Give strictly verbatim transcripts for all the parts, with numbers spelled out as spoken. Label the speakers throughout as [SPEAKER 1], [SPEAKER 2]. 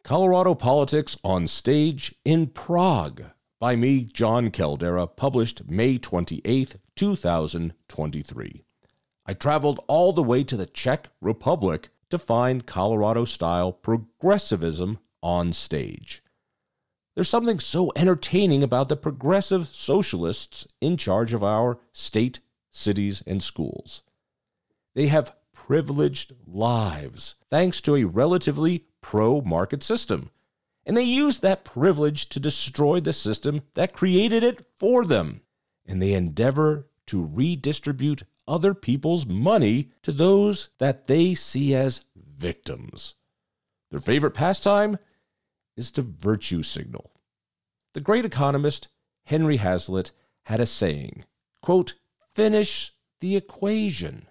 [SPEAKER 1] Colorado Politics on Stage in Prague by me, John Caldera, published May twenty-eighth, two thousand twenty-three. I traveled all the way to the Czech Republic to find Colorado-style progressivism on stage. There's something so entertaining about the progressive socialists in charge of our state, cities, and schools. They have privileged lives thanks to a relatively pro-market system, and they use that privilege to destroy the system that created it for them, and they endeavor to redistribute other people's money to those that they see as victims. Their favorite pastime is to virtue signal. The great economist Henry Hazlitt had a saying, quote, "Finish the equation."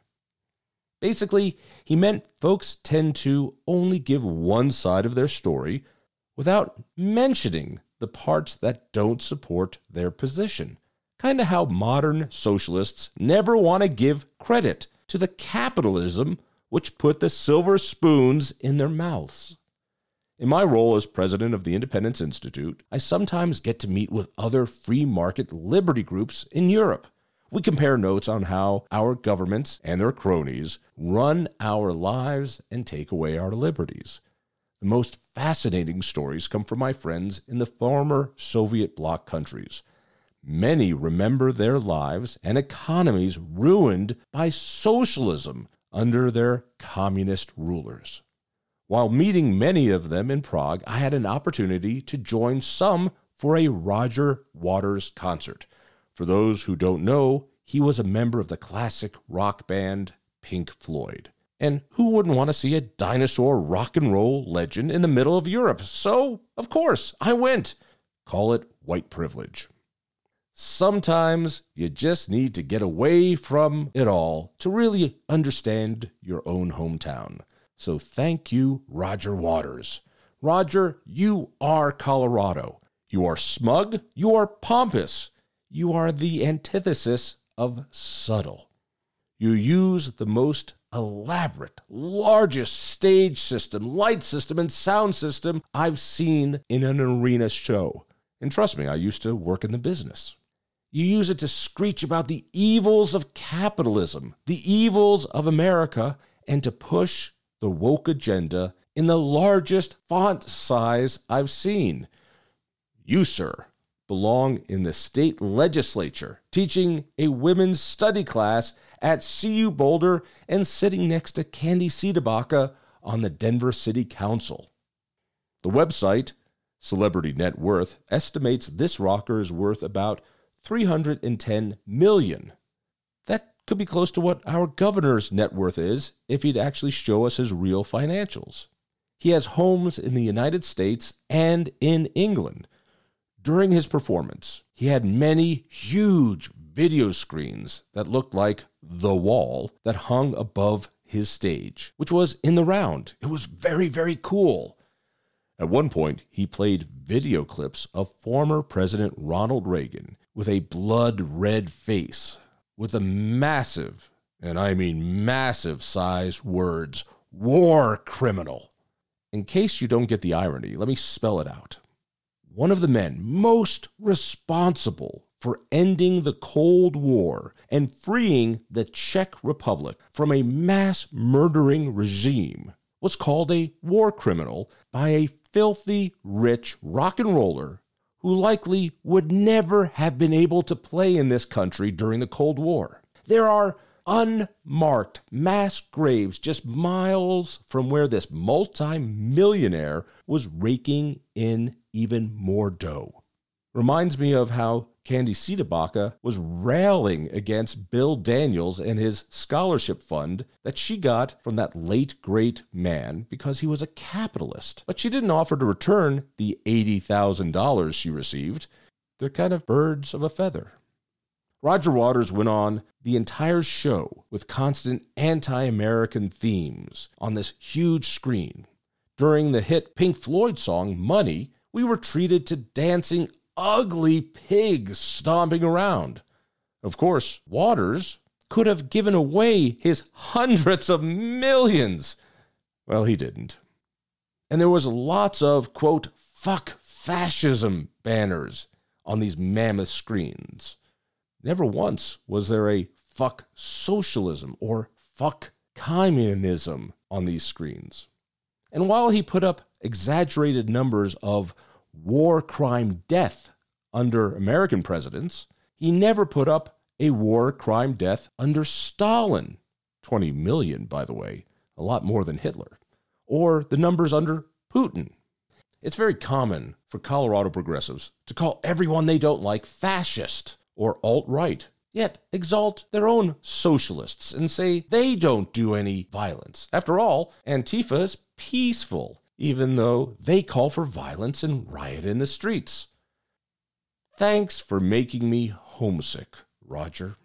[SPEAKER 1] Basically, he meant folks tend to only give one side of their story without mentioning the parts that don't support their position. Kind of how modern socialists never want to give credit to the capitalism which put the silver spoons in their mouths. In my role as president of the Independence Institute, I sometimes get to meet with other free market liberty groups in Europe. We compare notes on how our governments and their cronies run our lives and take away our liberties. The most fascinating stories come from my friends in the former Soviet bloc countries. Many remember their lives and economies ruined by socialism under their communist rulers. While meeting many of them in Prague, I had an opportunity to join some for a Roger Waters concert. For those who don't know, he was a member of the classic rock band Pink Floyd. And who wouldn't want to see a dinosaur rock and roll legend in the middle of Europe? So, of course, I went. Call it white privilege. Sometimes you just need to get away from it all to really understand your own hometown. So thank you, Roger Waters. Roger, you are Colorado. You are smug. You are pompous. You are the antithesis of subtle. You use the most elaborate, largest stage system, light system, and sound system I've seen in an arena show. And trust me, I used to work in the business. You use it to screech about the evils of capitalism, the evils of America, and to push the woke agenda in the largest font size I've seen. You, sir, belong in the state legislature, teaching a women's study class at C U Boulder and sitting next to Candy Cedabaka on the Denver City Council. The website, Celebrity Net Worth, estimates this rocker is worth about three hundred ten million dollars. That could be close to what our governor's net worth is if he'd actually show us his real financials. He has homes in the United States and in England. During his performance, he had many huge video screens that looked like the wall that hung above his stage, which was in the round. It was very, very cool. At one point, he played video clips of former President Ronald Reagan with a blood-red face, with the massive, and I mean massive size words, war criminal. In case you don't get the irony, let me spell it out. One of the men most responsible for ending the Cold War and freeing the Czech Republic from a mass murdering regime was called a war criminal by a filthy rich rock and roller who likely would never have been able to play in this country during the Cold War. There are unmarked mass graves just miles from where this multi-millionaire was raking in even more dough. Reminds me of how Candy Cedabaka was railing against Bill Daniels and his scholarship fund that she got from that late great man because he was a capitalist. But she didn't offer to return the eighty thousand dollars she received. They're kind of birds of a feather. Roger Waters went on the entire show with constant anti-American themes on this huge screen. During the hit Pink Floyd song, Money, we were treated to dancing ugly pigs stomping around. Of course, Waters could have given away his hundreds of millions. Well, he didn't. And there was lots of, quote, fuck fascism banners on these mammoth screens. Never once was there a fuck socialism or fuck communism on these screens. And while he put up exaggerated numbers of war crime death under American presidents, he never put up a war crime death under Stalin, twenty million, by the way, a lot more than Hitler, or the numbers under Putin. It's very common for Colorado progressives to call everyone they don't like fascist or alt-right, yet exalt their own socialists and say they don't do any violence. After all, Antifa is peaceful, even though they call for violence and riot in the streets. Thanks for making me homesick, Roger.